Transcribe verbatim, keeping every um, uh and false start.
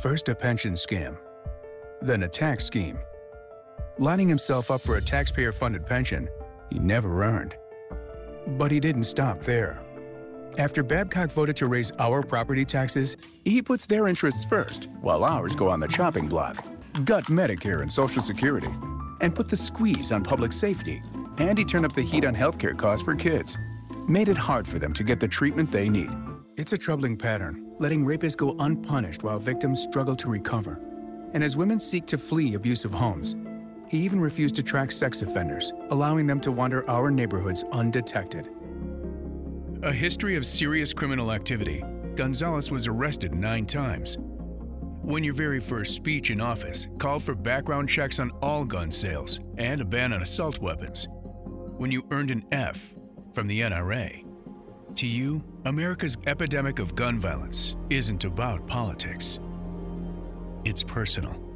First a pension scam, then a tax scheme, lining himself up for a taxpayer-funded pension he never earned. But he didn't stop there. After Babcock voted to raise our property taxes, he puts their interests first, while ours go on the chopping block, gut Medicare and Social Security, and put the squeeze on public safety. And he turned up the heat on healthcare costs for kids, made it hard for them to get the treatment they need. It's a troubling pattern, letting rapists go unpunished while victims struggle to recover. And as women seek to flee abusive homes, he even refused to track sex offenders, allowing them to wander our neighborhoods undetected. A history of serious criminal activity, Gonzalez was arrested nine times. When your very first speech in office called for background checks on all gun sales and a ban on assault weapons. When you earned an F from the N R A. To you, America's epidemic of gun violence isn't about politics. It's personal.